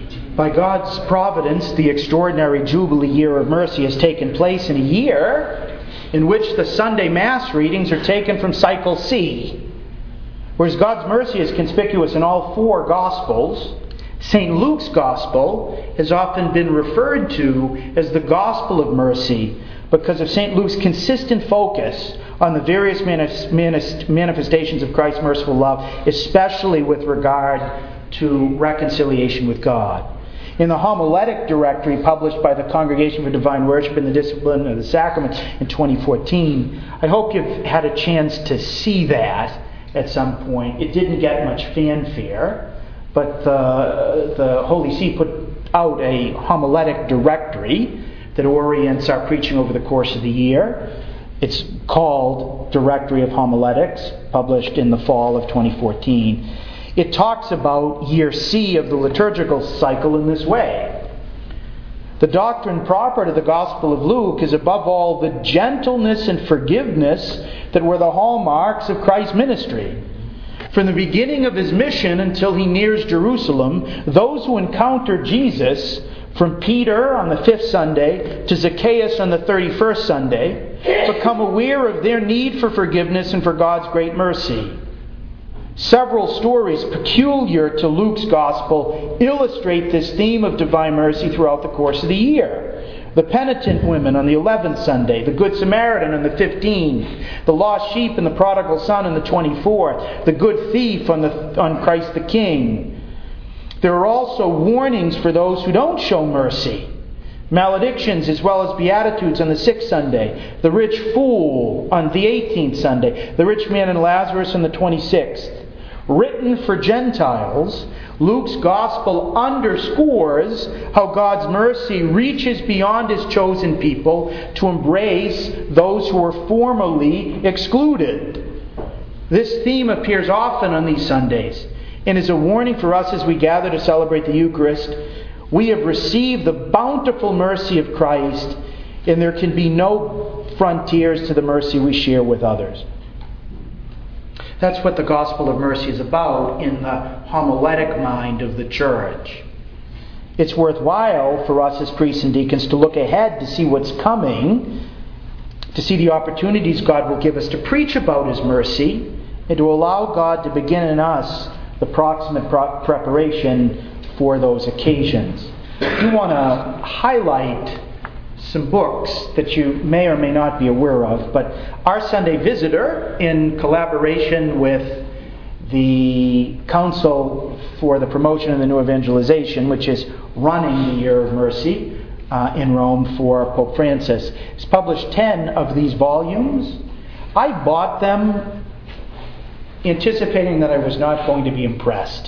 By God's providence, the extraordinary Jubilee Year of Mercy has taken place in a year in which the Sunday Mass readings are taken from Cycle C. Whereas God's mercy is conspicuous in all four Gospels, St. Luke's Gospel has often been referred to as the Gospel of Mercy because of St. Luke's consistent focus on the various manifestations of Christ's merciful love, especially with regard to reconciliation with God. In the homiletic directory published by the Congregation for Divine Worship in the Discipline of the Sacraments in 2014, I hope you've had a chance to see that at some point. It didn't get much fanfare, but the Holy See put out a homiletic directory that orients our preaching over the course of the year. It's called Directory of Homiletics, published in the fall of 2014. It talks about year C of the liturgical cycle in this way. The doctrine proper to the Gospel of Luke is above all the gentleness and forgiveness that were the hallmarks of Christ's ministry. From the beginning of his mission until he nears Jerusalem, those who encounter Jesus, from Peter on the 5th Sunday to Zacchaeus on the 31st Sunday, become aware of their need for forgiveness and for God's great mercy. Several stories peculiar to Luke's Gospel illustrate this theme of divine mercy throughout the course of the year. The penitent women on the 11th Sunday, the Good Samaritan on the 15th, the lost sheep and the prodigal son on the 24th, the good thief on Christ the King. There are also warnings for those who don't show mercy. Maledictions as well as beatitudes on the 6th Sunday, the rich fool on the 18th Sunday, the rich man and Lazarus on the 26th. Written for Gentiles, Luke's Gospel underscores how God's mercy reaches beyond His chosen people to embrace those who were formerly excluded. This theme appears often on these Sundays and is a warning for us as we gather to celebrate the Eucharist. We have received the bountiful mercy of Christ, and there can be no frontiers to the mercy we share with others. That's what the Gospel of Mercy is about in the homiletic mind of the Church. It's worthwhile for us as priests and deacons to look ahead to see what's coming, to see the opportunities God will give us to preach about His mercy, and to allow God to begin in us the proximate preparation for those occasions. I want to highlight some books that you may or may not be aware of, but Our Sunday Visitor, in collaboration with the Council for the Promotion of the New Evangelization, which is running the Year of Mercy in Rome for Pope Francis, has published 10 of these volumes. I bought them anticipating that I was not going to be impressed.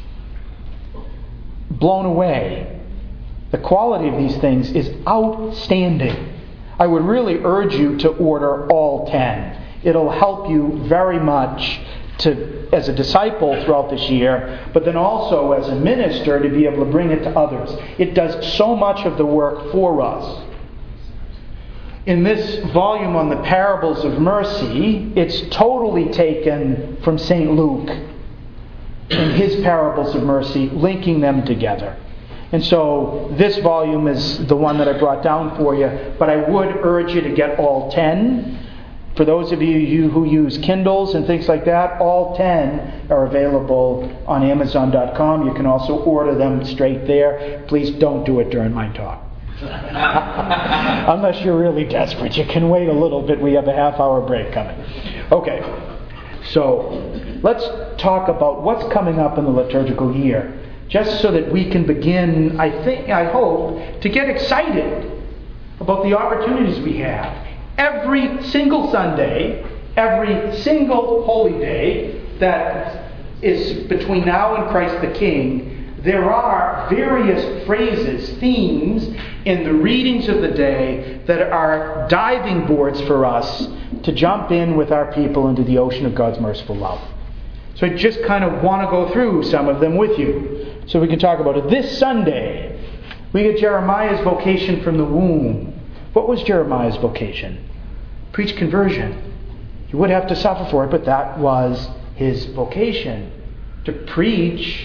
Blown away. The quality of these things is outstanding. I would really urge you to order all 10. It'll help you very much as a disciple throughout this year, but then also as a minister to be able to bring it to others. It does so much of the work for us. In this volume on the parables of mercy, it's totally taken from St. Luke in his parables of mercy, linking them together. And so this volume is the one that I brought down for you, but I would urge you to get all 10. For those of you who use Kindles and things like that, all 10 are available on Amazon.com. You can also order them straight there. Please don't do it during my talk. Unless you're really desperate. You can wait a little bit. We have a half-hour break coming. Okay, so let's talk about what's coming up in the liturgical year, just so that we can begin, I hope, to get excited about the opportunities we have. Every single Sunday, every single holy day that is between now and Christ the King, there are various phrases, themes in the readings of the day that are diving boards for us to jump in with our people into the ocean of God's merciful love. So I just kind of want to go through some of them with you so we can talk about it. This Sunday, we get Jeremiah's vocation from the womb. What was Jeremiah's vocation? Preach conversion. He would have to suffer for it, but that was his vocation. To preach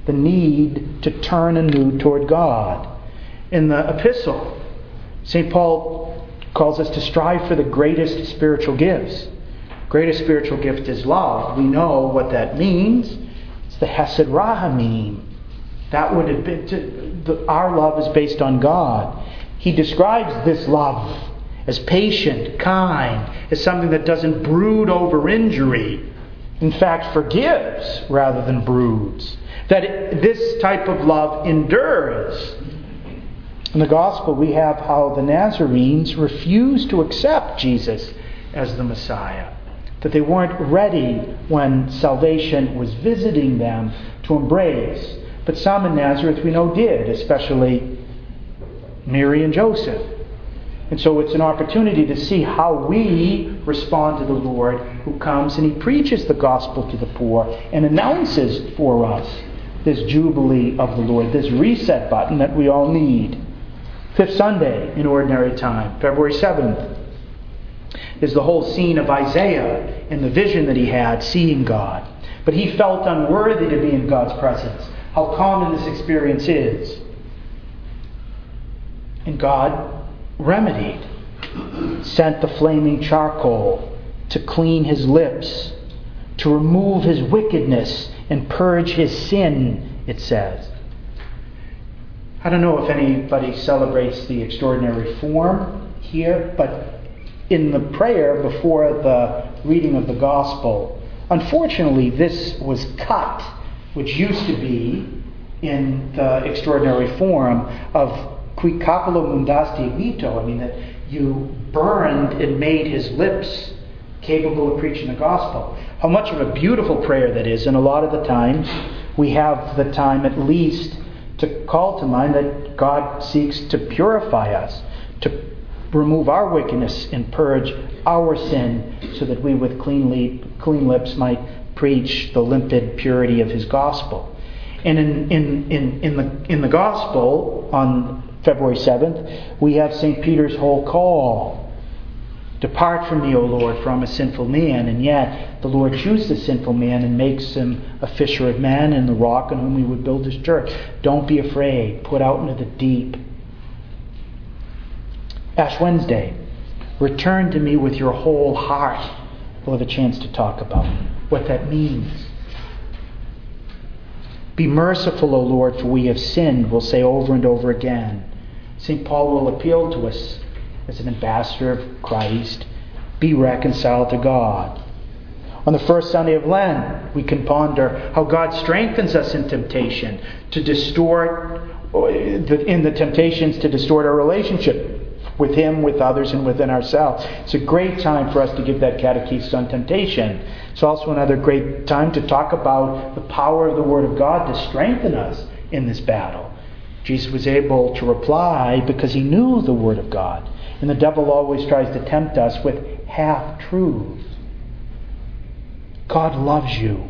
the need to turn anew toward God. In the epistle, St. Paul calls us to strive for the greatest spiritual gifts. Greatest spiritual gift is love. We know what that means. It's the Hesed Rahamim. That would have been our love is based on God. He describes this love as patient, kind, as something that doesn't brood over injury. In fact, forgives rather than broods. That this type of love endures. In the Gospel, we have how the Nazarenes refused to accept Jesus as the Messiah. That they weren't ready when salvation was visiting them to embrace. But some in Nazareth we know did, especially Mary and Joseph. And so it's an opportunity to see how we respond to the Lord who comes and He preaches the gospel to the poor and announces for us this Jubilee of the Lord, this reset button that we all need. Fifth Sunday in Ordinary Time, February 7th, is the whole scene of Isaiah and the vision that he had, seeing God. But he felt unworthy to be in God's presence. How common this experience is. And God remedied, sent the flaming charcoal to clean his lips, to remove his wickedness and purge his sin, it says. I don't know if anybody celebrates the extraordinary form here, but in the prayer before the reading of the Gospel, unfortunately this was cut, which used to be in the extraordinary form of qui capolo mundasti vito. I mean, that you burned and made his lips capable of preaching the gospel. How much of a beautiful prayer that is, and a lot of the times we have the time at least to call to mind that God seeks to purify us, to remove our wickedness and purge our sin, so that we with clean lips might preach the limpid purity of His gospel. And in the gospel on February 7th, we have St. Peter's whole call. Depart from me, O Lord, for I'm a sinful man. And yet the Lord chooses the sinful man and makes him a fisher of men and the rock on whom He would build His church. Don't be afraid. Put out into the deep. Ash Wednesday, return to me with your whole heart. We'll have a chance to talk about what that means. Be merciful, O Lord, for we have sinned, we'll say over and over again. St. Paul will appeal to us as an ambassador of Christ. Be reconciled to God. On the first Sunday of Lent, we can ponder how God strengthens us in temptation to distort, in the temptations to distort our relationship with Him, with others, and within ourselves. It's a great time for us to give that catechesis on temptation. It's also another great time to talk about the power of the Word of God to strengthen us in this battle. Jesus was able to reply because He knew the Word of God. And the devil always tries to tempt us with half-truths. God loves you.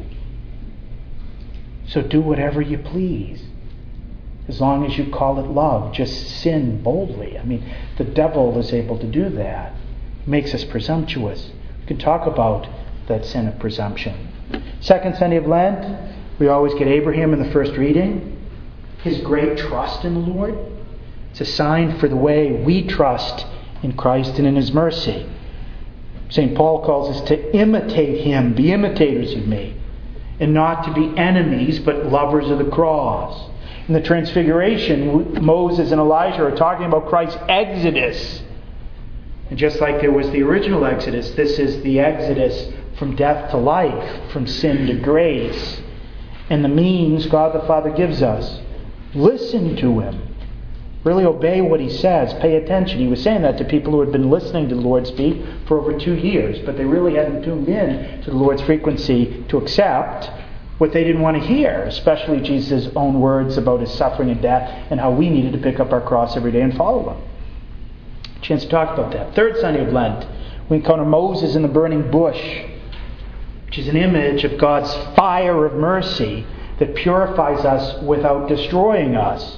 So do whatever you please. As long as you call it love, just sin boldly. I mean, the devil is able to do that. It makes us presumptuous. We can talk about that sin of presumption. Second Sunday of Lent, we always get Abraham in the first reading. His great trust in the Lord. It's a sign for the way we trust in Christ and in His mercy. St. Paul calls us to imitate Him, be imitators of me, and not to be enemies, but lovers of the cross. In the Transfiguration, Moses and Elijah are talking about Christ's exodus. And just like there was the original exodus, this is the exodus from death to life, from sin to grace. And the means God the Father gives us. Listen to Him. Really obey what He says. Pay attention. He was saying that to people who had been listening to the Lord speak for over 2 years, but they really hadn't tuned in to the Lord's frequency to accept what they didn't want to hear, especially Jesus' own words about His suffering and death and how we needed to pick up our cross every day and follow Him. Chance to talk about that. Third Sunday of Lent, we encounter Moses in the burning bush, which is an image of God's fire of mercy that purifies us without destroying us.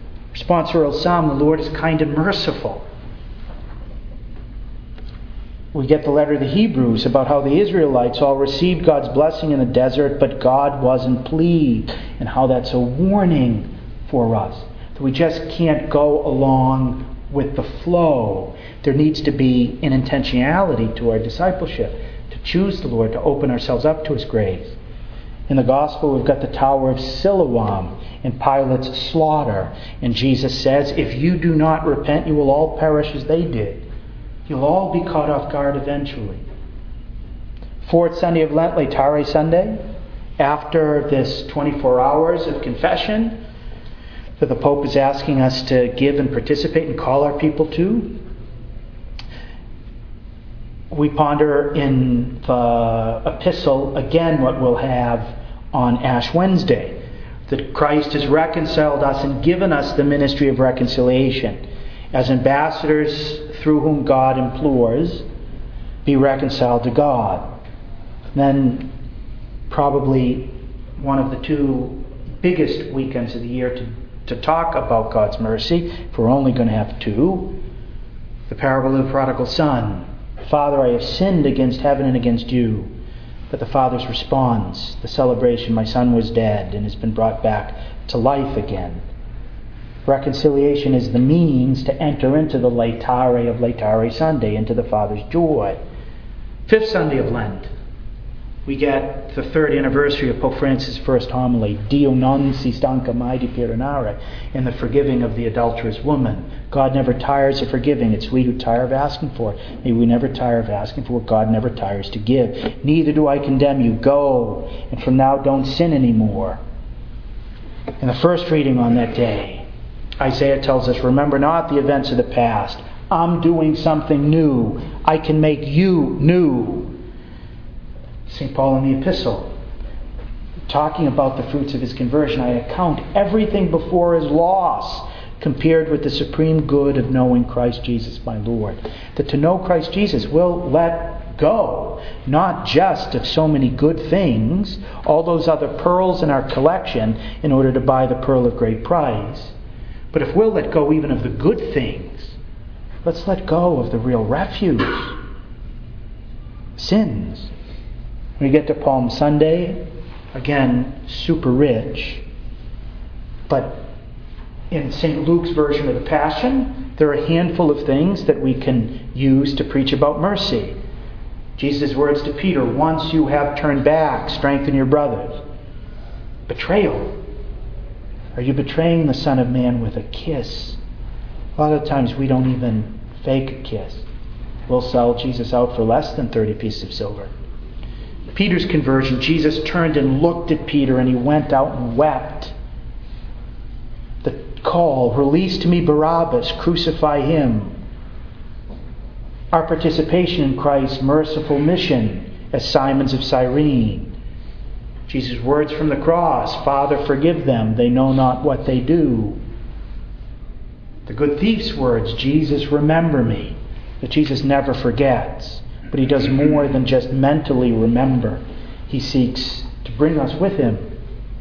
Responsorial Psalm, the Lord is kind and merciful. We get the letter to the Hebrews about how the Israelites all received God's blessing in the desert, but God wasn't pleased, and how that's a warning for us. That we just can't go along with the flow. There needs to be an intentionality to our discipleship, to choose the Lord, to open ourselves up to His grace. In the Gospel, we've got the Tower of Siloam and Pilate's slaughter. And Jesus says, if you do not repent, you will all perish as they did. You'll all be caught off guard eventually. Fourth Sunday of Lent, Laetare Sunday, after this 24 hours of confession that the Pope is asking us to give and participate and call our people to, we ponder in the epistle again what we'll have on Ash Wednesday, that Christ has reconciled us and given us the ministry of reconciliation as ambassadors through whom God implores, be reconciled to God. Then probably one of the two biggest weekends of the year to talk about God's mercy, if we're only going to have two, the parable of the prodigal son. Father, I have sinned against heaven and against you. But the Father's response, the celebration, my son was dead and has been brought back to life again. Reconciliation is the means to enter into the Laetare of Laetare Sunday, into the Father's joy. Fifth Sunday of Lent, we get the third anniversary of Pope Francis' first homily, Dio non si stanca mai di perdonare, in the forgiving of the adulterous woman. God never tires of forgiving. It's we who tire of asking for it. May we never tire of asking for what God never tires to give. Neither do I condemn you. Go, and from now don't sin anymore. In the first reading on that day, Isaiah tells us, remember not the events of the past. I'm doing something new. I can make you new. St. Paul in the epistle, talking about the fruits of his conversion, I account everything before as loss compared with the supreme good of knowing Christ Jesus my Lord. That to know Christ Jesus will let go, not just of so many good things, all those other pearls in our collection, in order to buy the pearl of great price. But if we'll let go even of the good things, let's let go of the real refuge. Sins. When we get to Palm Sunday, again, super rich. But in St. Luke's version of the Passion, there are a handful of things that we can use to preach about mercy. Jesus' words to Peter, once you have turned back, strengthen your brothers. Betrayal. Are you betraying the Son of Man with a kiss? A lot of times we don't even fake a kiss. We'll sell Jesus out for less than 30 pieces of silver. Peter's conversion, Jesus turned and looked at Peter and he went out and wept. The call, release to me Barabbas, crucify him. Our participation in Christ's merciful mission as Simons of Cyrene. Jesus' words from the cross, Father, forgive them, they know not what they do. The good thief's words, Jesus, remember me, that Jesus never forgets. But he does more than just mentally remember. He seeks to bring us with him.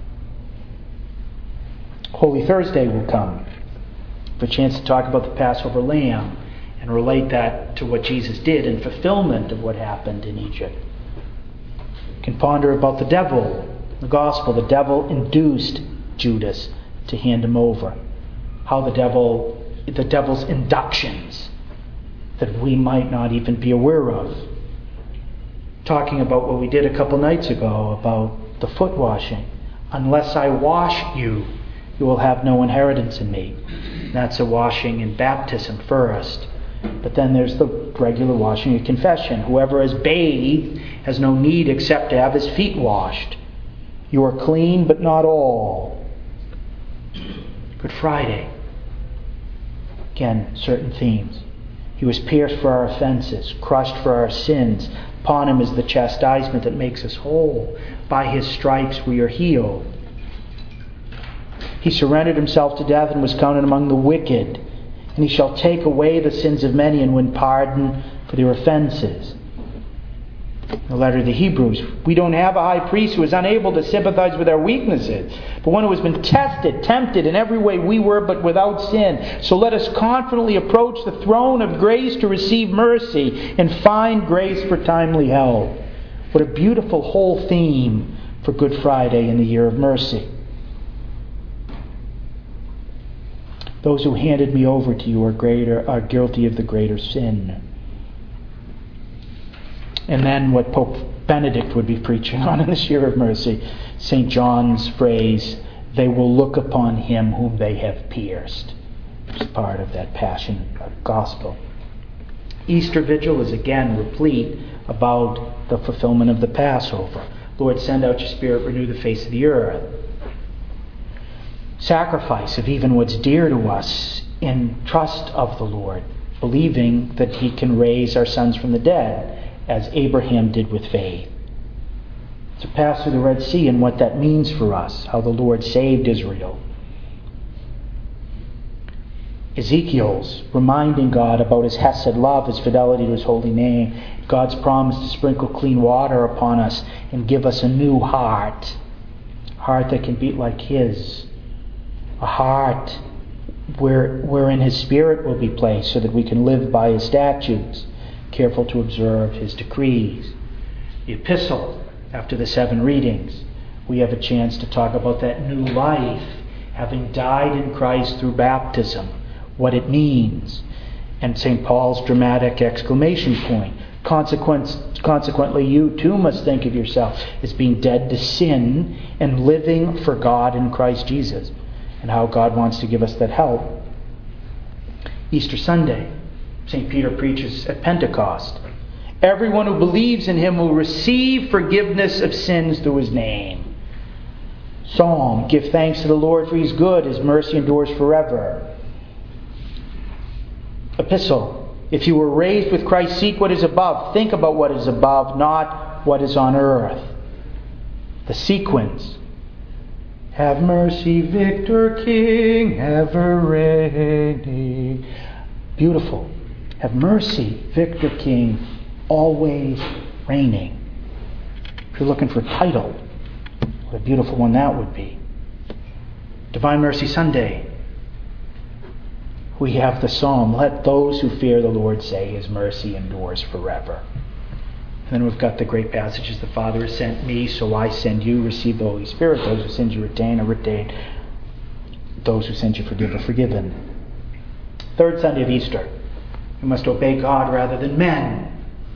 Holy Thursday will come. For a chance to talk about the Passover lamb and relate that to what Jesus did in fulfillment of what happened in Egypt. We can ponder about the devil. The gospel, the devil induced Judas to hand him over. How the devil's inductions that we might not even be aware of. Talking about what we did a couple nights ago about the foot washing. Unless I wash you, you will have no inheritance in me. That's a washing in baptism first. But then there's the regular washing of confession. Whoever has bathed has no need except to have his feet washed. You are clean, but not all. Good Friday. Again, certain themes. He was pierced for our offenses, crushed for our sins. Upon him is the chastisement that makes us whole. By his stripes we are healed. He surrendered himself to death and was counted among the wicked. And he shall take away the sins of many and win pardon for their offenses. The letter to the Hebrews. We don't have a high priest who is unable to sympathize with our weaknesses, but one who has been tested, tempted in every way we were, but without sin. So let us confidently approach the throne of grace to receive mercy and find grace for timely help. What a beautiful whole theme for Good Friday in the year of mercy. Those who handed me over to you are guilty of the greater sin. And then what Pope Benedict would be preaching on in this year of mercy, St. John's phrase, they will look upon him whom they have pierced. It's part of that Passion Gospel. Easter Vigil is again replete about the fulfillment of the Passover. Lord, send out your Spirit, renew the face of the earth. Sacrifice of even what's dear to us in trust of the Lord, believing that he can raise our sons from the dead, as Abraham did with faith. To pass through the Red Sea and what that means for us, how the Lord saved Israel. Ezekiel's reminding God about his hesed love, his fidelity to his holy name, God's promise to sprinkle clean water upon us and give us a new heart, a heart that can beat like his, a heart wherein his Spirit will be placed so that we can live by his statutes, careful to observe his decrees. The epistle, after the 7 readings, we have a chance to talk about that new life, having died in Christ through baptism, what it means. And St. Paul's dramatic exclamation point. Consequently, you too must think of yourself as being dead to sin and living for God in Christ Jesus, and how God wants to give us that help. Easter Sunday, St. Peter preaches at Pentecost. Everyone who believes in him will receive forgiveness of sins through his name. Psalm, give thanks to the Lord for he is good, his mercy endures forever. Epistle, if you were raised with Christ, seek what is above. Think about what is above, not what is on earth. The sequence. Have mercy, Victor King, ever reigning. Beautiful. Have mercy, Victor King, always reigning. If you're looking for a title, what a beautiful one that would be. Divine Mercy Sunday. We have the psalm, let those who fear the Lord say his mercy endures forever. And then we've got the great passages, the Father has sent me, so I send you, receive the Holy Spirit. Those who send you retain are retained. Those who send you forgive are forgiven. Third Sunday of Easter. We must obey God rather than men.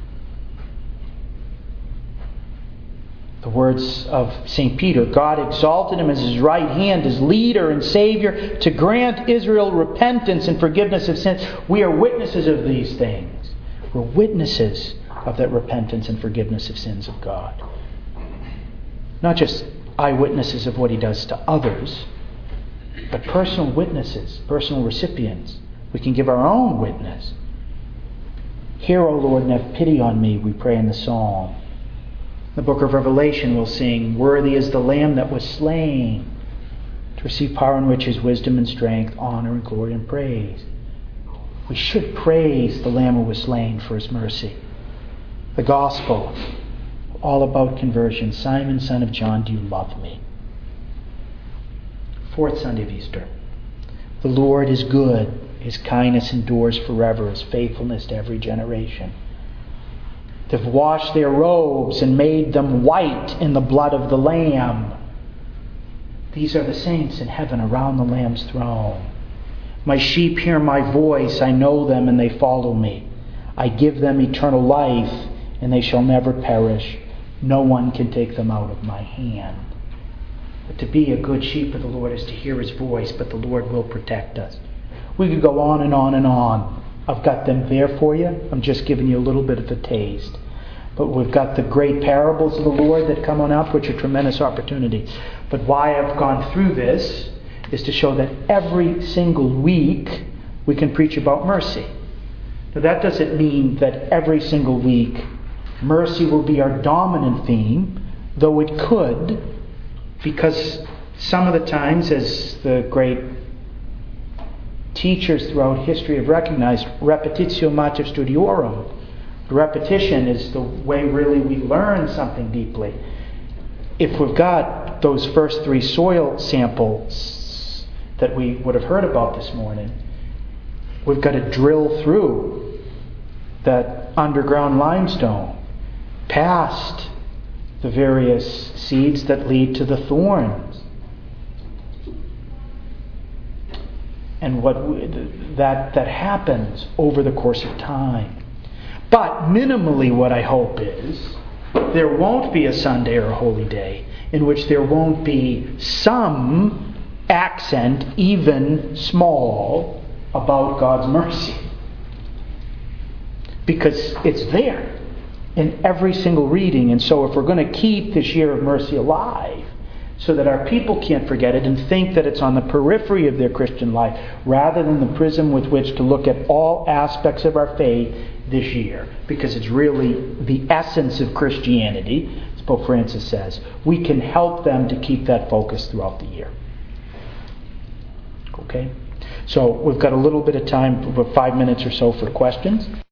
The words of St. Peter, God exalted him as his right hand, his leader and Savior, to grant Israel repentance and forgiveness of sins. We are witnesses of these things. We're witnesses of that repentance and forgiveness of sins of God. Not just eyewitnesses of what he does to others, but personal witnesses, personal recipients. We can give our own witness. Hear, O Lord, and have pity on me, we pray in the psalm. The book of Revelation will sing, worthy is the Lamb that was slain to receive power and riches, wisdom and strength, honor and glory and praise. We should praise the Lamb who was slain for his mercy. The Gospel, all about conversion. Simon, son of John, do you love me? Fourth Sunday of Easter. The Lord is good. His kindness endures forever. His faithfulness to every generation. They've washed their robes and made them white in the blood of the Lamb. These are the saints in heaven around the Lamb's throne. My sheep hear my voice. I know them and they follow me. I give them eternal life and they shall never perish. No one can take them out of my hand. But to be a good sheep of the Lord is to hear his voice, but the Lord will protect us. We could go on and on and on. I've got them there for you. I'm just giving you a little bit of a taste. But we've got the great parables of the Lord that come on up, which are tremendous opportunities. But why I've gone through this is to show that every single week we can preach about mercy. Now that doesn't mean that every single week mercy will be our dominant theme, though it could, because some of the times, as the great teachers throughout history have recognized, repetitio mater studiorum, Repetition is the way really we learn something deeply. If we've got those first 3 soil samples that we would have heard about this morning, we've got to drill through that underground limestone, past the various seeds that lead to the thorns. And that happens over the course of time. But minimally what I hope is there won't be a Sunday or a holy day in which there won't be some accent, even small, about God's mercy. Because it's there in every single reading. And so if we're going to keep this year of mercy alive, so that our people can't forget it and think that it's on the periphery of their Christian life, rather than the prism with which to look at all aspects of our faith this year, because it's really the essence of Christianity, as Pope Francis says, we can help them to keep that focus throughout the year. Okay? So we've got a little bit of time, about 5 minutes or so, for questions.